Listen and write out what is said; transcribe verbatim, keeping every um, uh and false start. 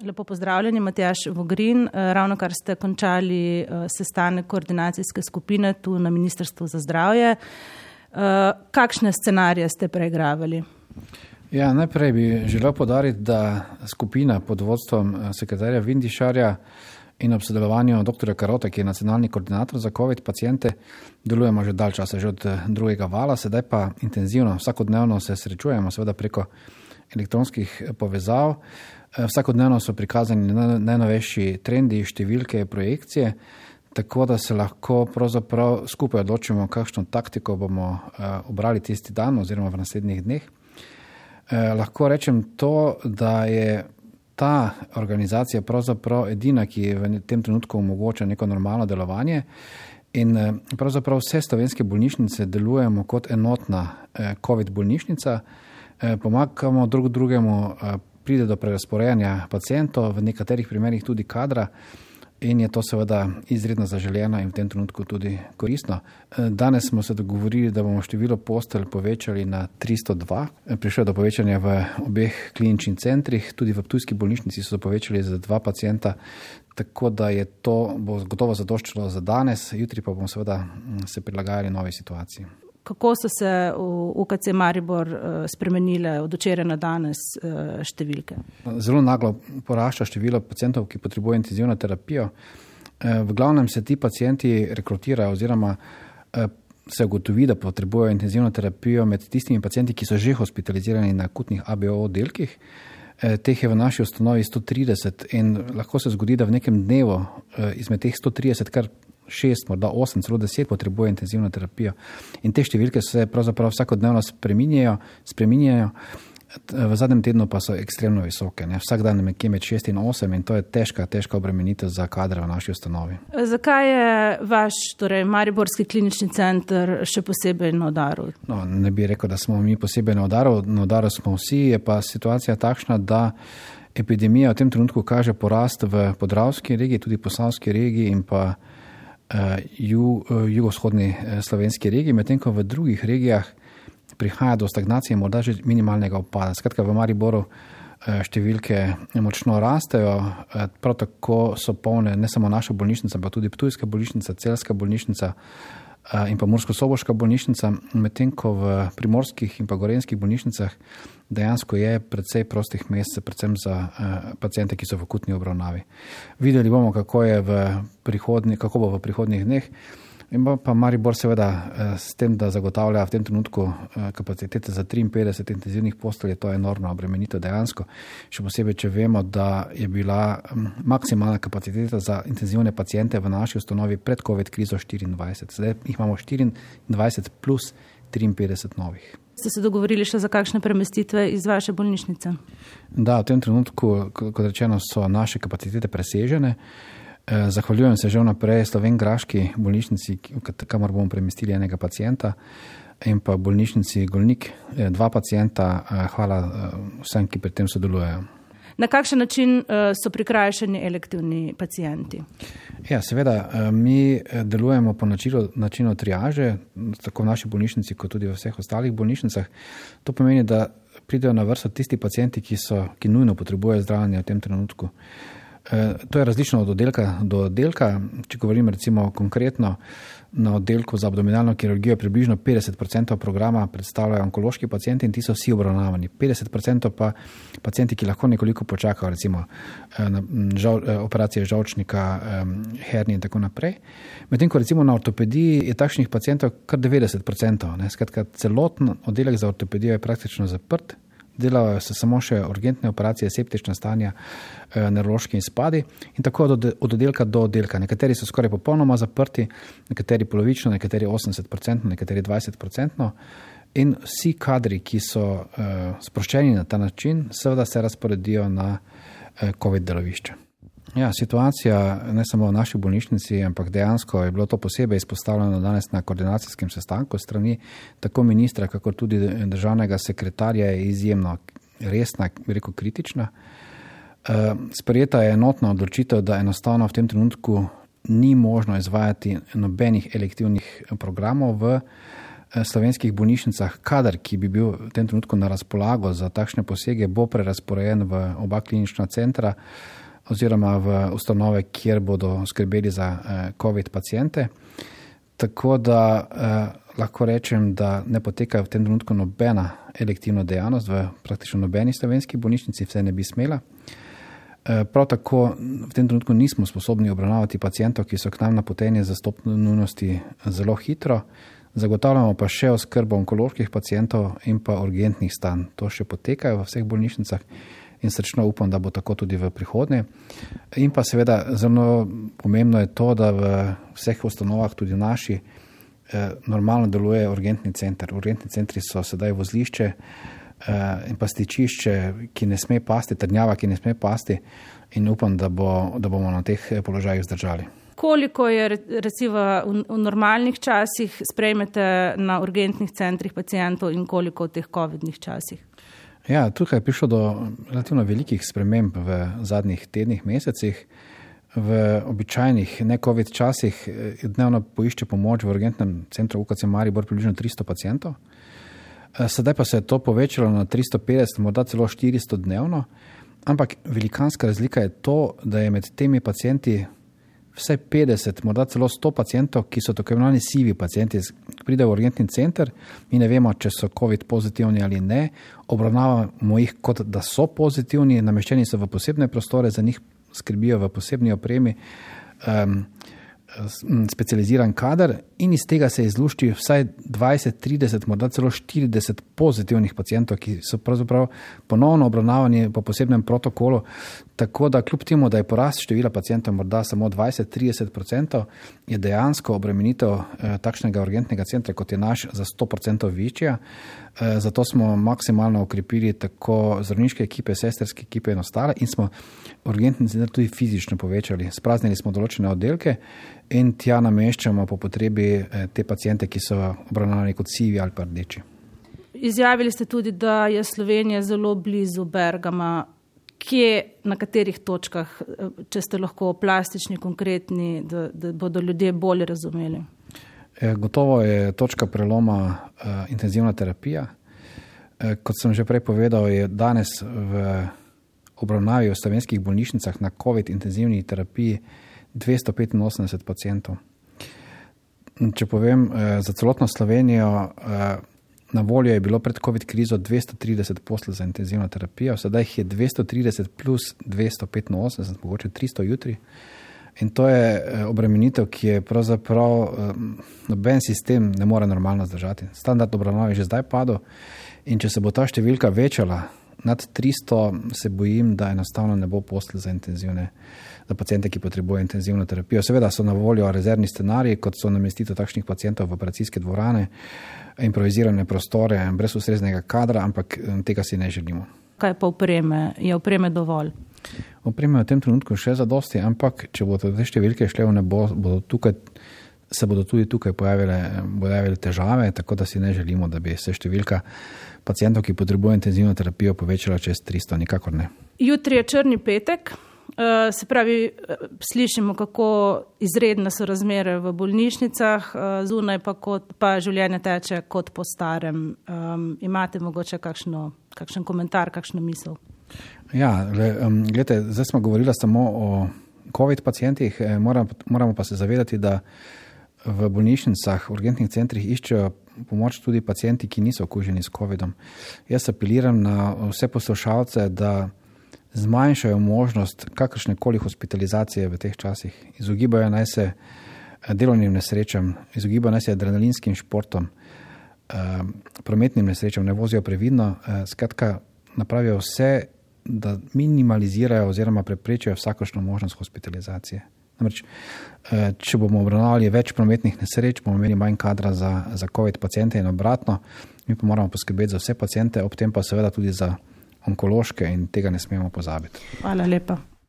Lepo pozdravljeni, Matjaž Vogrin. Ravno kar ste končali sestanek koordinacijske skupine tu na Ministrstvu za zdravje. Kakšne scenarije ste preigravali? Ja, najprej bi želel poudariti, da skupina pod vodstvom sekretarja Vindišarja in ob sodelovanju doktorja Karota, ki je nacionalni koordinator za COVID pacijente, delujemo že dalj časa, že od drugega vala, sedaj pa intenzivno, vsakodnevno se srečujemo, seveda preko elektronskih povezav. Vsakodnevno so prikazani najnovejši trendi, številke, projekcije, tako da se lahko pravzaprav skupaj odločimo, kakšno taktiko bomo obrali tisti dan oziroma v naslednjih dneh. Lahko rečem to, da je ta organizacija pravzaprav edina, ki v tem trenutku omogoča neko normalno delovanje in pravzaprav vse slovenske bolnišnice delujemo kot enotna COVID bolnišnica, pomagamo drug drugemu, pride do prerazporejanja pacientov, v nekaterih primerih tudi kadra in je to seveda izredno zaželeno in v tem trenutku tudi koristno. Danes smo se dogovorili, da bomo število postelj povečali na tristo dva. Prišlo do povečanja v obeh kliničnih centrih, tudi v ptujski bolnišnici so povečali za dva pacienta, tako da je to bo gotovo zadoščalo za danes, jutri pa bomo seveda se prilagajali novi situaciji. Kako so se v U K C Maribor spremenile od včeraj na danes številke? Zelo naglo porašča število pacientov, ki potrebujejo intenzivno terapijo. V glavnem se ti pacienti rekrutirajo oziroma se ugotovi, da potrebujejo intenzivno terapijo med tistimi pacienti, ki so že hospitalizirani na akutnih A B O oddelkih. Teh je v naši ustanovi sto trideset in lahko se zgodi, da v nekem dnevu izmed teh sto trideset kar šest, morda osem, celo deset potrebuje intenzivno terapijo. In te številke se pravzaprav vsakodnevno spreminjajo, spreminjajo. V zadnjem tednu pa so ekstremno visoke. Ne? Vsak dan nekje med šest in osem in to je težka, težka obremenitev za kadre v naši ustanovi. Zakaj je vaš, torej Mariborski klinični center še posebej na udaru? No, ne bi rekel, da smo mi posebej na udaru. Na udaru smo vsi, je pa situacija takšna, da epidemija v tem trenutku kaže porast v podravski regiji, tudi posavski regiji in pa jugovzhodni slovenski regiji, medtem ko v drugih regijah prihaja do stagnacije, morda že minimalnega upada. Skratka, v Mariboru številke močno rastejo, prav tako so polne ne samo naša bolnišnica, pa tudi ptujska bolnišnica, celjska bolnišnica in pa mursko-soboška bolnišnica, medtem ko v primorskih in pa gorenjskih bolnišnicah dejansko je precej prostih mest, predvsem za paciente, ki so v akutni obravnavi. Videli bomo, kako je v prihodnji, kako bo v prihodnjih dneh. In pa Maribor seveda s tem, da zagotavlja v tem trenutku kapacitete za triinpetdeset intenzivnih postelj, je to enormna obremenitev dejansko. Še posebej, če vemo, da je bila maksimalna kapaciteta za intenzivne paciente v naši ustanovi pred COVID krizo štiriindvajset. Zdaj jih imamo štiriindvajset plus triinpetdeset novih. Ste se dogovorili še za kakšne premestitve iz vaše bolnišnice? Da, v tem trenutku, kot rečeno, so naše kapacitete presežene. Zahvaljujem se že vnaprej Slovenjgraški bolnišnici, kamor bomo premestili enega pacienta, in pa bolnišnici Golnik dva pacienta. Hvala vsem, ki pri tem sodelujejo. Na kakšen način so prikrajšani elektivni pacienti? Ja, seveda, mi delujemo po načinu, načinu triaže, tako v naši bolnišnici, kot tudi v vseh ostalih bolnišnicah. To pomeni, da pridejo na vrsto tisti pacienti, ki, so, ki nujno potrebujejo zdravljenje v tem trenutku. To je različno od oddelka do oddelka. Če govorim recimo konkretno, na oddelku za abdominalno kirurgijo približno petdeset procentov programa predstavljajo onkološki pacienti in ti so vsi obravnavani. petdeset procentov pa pacienti, ki lahko nekoliko počakajo, recimo žal, operacije žolčnika, hernije in tako naprej. Medtem ko recimo na ortopediji je takšnih pacientov kar devetdeset procentov. Ne? Skratka, celoten oddelek za ortopedijo je praktično zaprt. Delajo se samo še urgentne operacije, septična stanja, nevrološki izpadi in tako od oddelka do oddelka. Nekateri so skoraj popolnoma zaprti, nekateri polovično, nekateri osemdeset procentno, nekateri dvajset procentno in vsi kadri, ki so uh, sproščeni na ta način, seveda se razporedijo na uh, COVID delovišče. Ja, situacija ne samo v naši bolnišnici, ampak dejansko je bilo to posebej izpostavljeno danes na koordinacijskem sestanku strani tako ministra, kakor tudi državnega sekretarja, je izjemno resna, rekel kritična. Sprejeta je enotna odločitev, da enostavno v tem trenutku ni možno izvajati nobenih elektivnih programov v slovenskih bolnišnicah kader, ki bi bil v tem trenutku na razpolago za takšne posege, bo prerasporejen v oba klinična centra oziroma v ustanove, kjer bodo skrbeli za COVID paciente. Tako da eh, lahko rečem, da ne poteka v tem trenutku nobena elektivna dejavnost v praktično nobeni slovenski bolnišnici, vse ne bi smela. Eh, prav tako v tem trenutku nismo sposobni obravnavati pacientov, ki so k nam napoteni za stopnjo nujnosti zelo hitro. Zagotavljamo pa še oskrbo onkoloških pacientov in pa urgentnih stanj. To še potekajo v vseh bolnišnicah in srečno upam, da bo tako tudi v prihodnje. In pa seveda zelo pomembno je to, da v vseh ustanovah, tudi naši, eh, normalno deluje urgentni center. Urgentni centri so sedaj vozlišče eh, in pa stičišče, ki ne sme pasti, trdnjava, ki ne sme pasti in upam, da, bo, da bomo na teh položajih zdržali. Koliko je recimo v, v normalnih časih sprejmete na urgentnih centrih pacientov in koliko v teh covidnih časih? Ja, tukaj je prišlo do relativno velikih sprememb v zadnjih tednih, mesecih. V običajnih ne-covid časih dnevno poišče pomoč v urgentnem centru U K C Maribor približno tristo pacientov. Sedaj pa se je to povečalo na tristo petdeset, morda celo štiristo dnevno, ampak velikanska razlika je to, da je med temi pacienti vsaj petdeset, morda celo sto pacientov, ki so tako imenovani sivi pacienti, pridejo v urgentni center, mi ne vemo, če so COVID pozitivni ali ne, obravnavamo jih kot da so pozitivni, nameščeni so v posebne prostore, za njih skrbijo v posebni opremi um, specializiran kader in iz tega se izlušči vsaj dvajset, trideset, morda celo štirideset pozitivnih pacientov, ki so pravzaprav ponovno obravnavani po posebnem protokolu, tako da kljub temu, da je porast števila pacientov morda samo dvajset do trideset procentov, je dejansko obremenitev eh, takšnega urgentnega centra, kot je naš, za sto procentov večja. Eh, zato smo maksimalno okrepili tako zdravniške ekipe, sestrske ekipe in ostale in smo urgentni center tudi fizično povečali. Spraznili smo določene oddelke in tja nameščamo po potrebi eh, te paciente, ki so obravnavani kot sivi ali pa rdeči. Izjavili ste tudi, da je Slovenija zelo blizu Bergama. Kje, na katerih točkah, če ste lahko plastični, konkretni, da, da bodo ljudje bolje razumeli? E, gotovo je točka preloma uh, intenzivna terapija. E, kot sem že prej povedal, je danes v obravnavi v slovenskih bolnišnicah na COVID intenzivni terapiji dvesto petinosemdeset pacientov. Če povem, eh, za celotno Slovenijo eh, na voljo je bilo pred COVID krizo dvesto trideset postelj za intenzivno terapijo, sedaj jih je dvesto trideset plus dvesto petinosemdeset, mogoče tristo jutri. In to je eh, obremenitev, ki je pravzaprav eh, noben sistem ne more normalno zdržati. Standard obravnave je že zdaj padel in če se bo ta številka večala nad tristo, se bojim, da enostavno ne bo postelj za intenzivne za paciente, ki potrebujejo intenzivno terapijo. Seveda so na voljo rezervni scenariji, kot so namestitev takšnih pacientov v operacijske dvorane, improvizirane prostore, brez ustreznega kadra, ampak tega si ne želimo. Kaj pa opreme? Je opreme dovolj? Opreme v tem trenutku še zadosti, ampak če bodo te številke šle v nebo, bodo tukaj, se bodo tudi tukaj pojavile, pojavile težave, tako da si ne želimo, da bi se številka pacientov, ki potrebujejo intenzivno terapijo, povečala čez tristo, nikakor ne. Jutri je črni petek. Se pravi, slišimo, kako izredne so razmere v bolnišnicah, zunaj pa, kot, pa življenje teče kot po starem. Um, imate mogoče kakšno, kakšen komentar, kakšno misel? Ja, gledajte, zdaj smo govorili samo o COVID pacientih, moramo, moramo pa se zavedati, da v bolnišnicah, v urgentnih centrih iščejo pomoč tudi pacienti, ki niso okuženi s covidom. Jaz apeliram na vse poslušalce, da zmanjšajo možnost kakršnekoli hospitalizacije v teh časih. Izogibajo naj se delovnim nesrečam, izogibajo naj se adrenalinskim športom, prometnim nesrečam, ne vozijo previdno, skratka napravijo vse, da minimalizirajo oziroma preprečijo vsakršno možnost hospitalizacije. Namreč, če bomo obravnavali več prometnih nesreč, bomo imeli manj kadra za, za COVID paciente in obratno, mi pa moramo poskrbeti za vse paciente, ob tem pa seveda tudi za onkološke in tega ne smemo pozabiti. Hvala lepa.